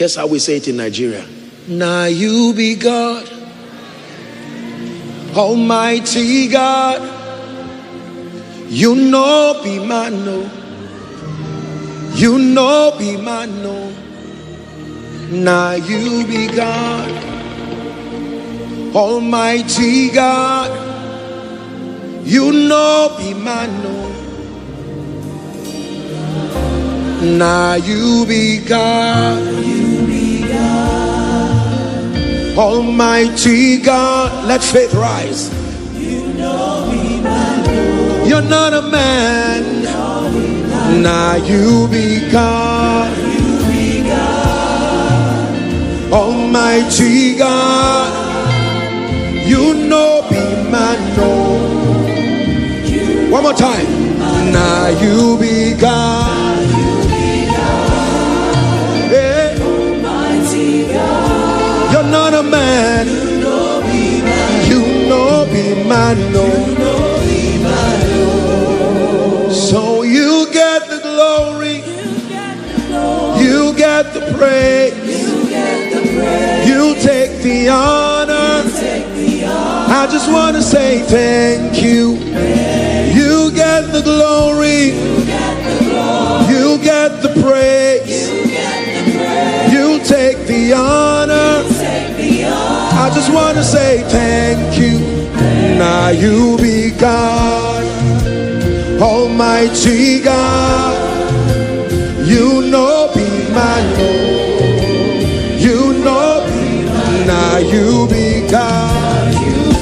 Here's how we say it in Nigeria. Now you be God, Almighty God. You know be man, no. You know be man, no. Now you be God, Almighty God. You know be man, no. Now you be God, Almighty God. Let faith rise. You know me, man. You're not a man. Now you be God, Almighty God. You know be man, no. One more time. Now you be God. You're not a man. You know be man, no. So you get the glory. You get the praise. You take the honor. I just want to say thank you. You get the glory. You get the praise. You take the honor. I just want to say thank you. Now you be God, Almighty God. You know be man, no. You know be man. Now you be God,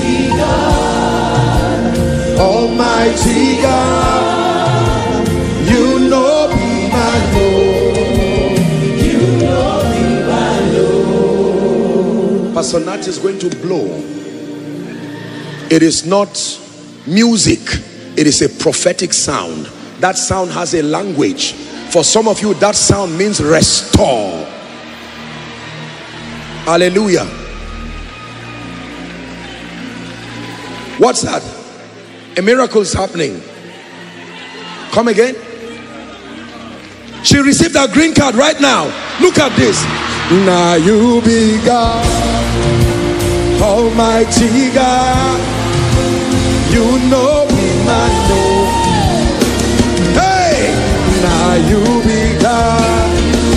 Almighty God. You know be man, no. Pastor Nat is going to blow. It is not music, it is a prophetic sound. That sound has a language. For some of you, that sound means restore. Hallelujah. What's that? A miracle is happening. Come again. She received her green card right now. Look at this. Now you be God, Almighty God. You know me, man, no. Hey, now you be God.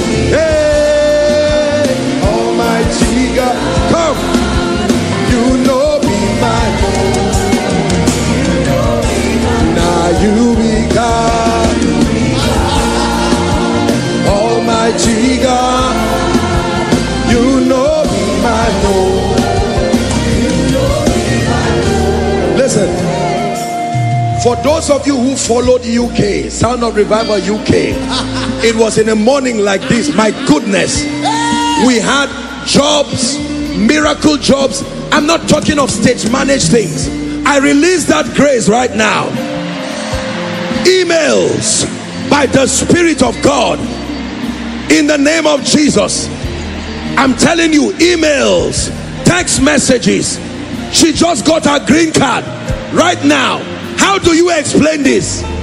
Hey, Almighty God. Come. You know me, man, no. Now you be God, Almighty God. You know me, man, no. Listen, for those of you who followed UK, Sound of Revival UK, it was in a morning like this. My goodness, we had jobs, miracle jobs. I'm not talking of stage managed things. I release that grace right now. Emails by the Spirit of God in the name of Jesus. I'm telling you, emails, text messages. She just got her green card right now. How do you explain this?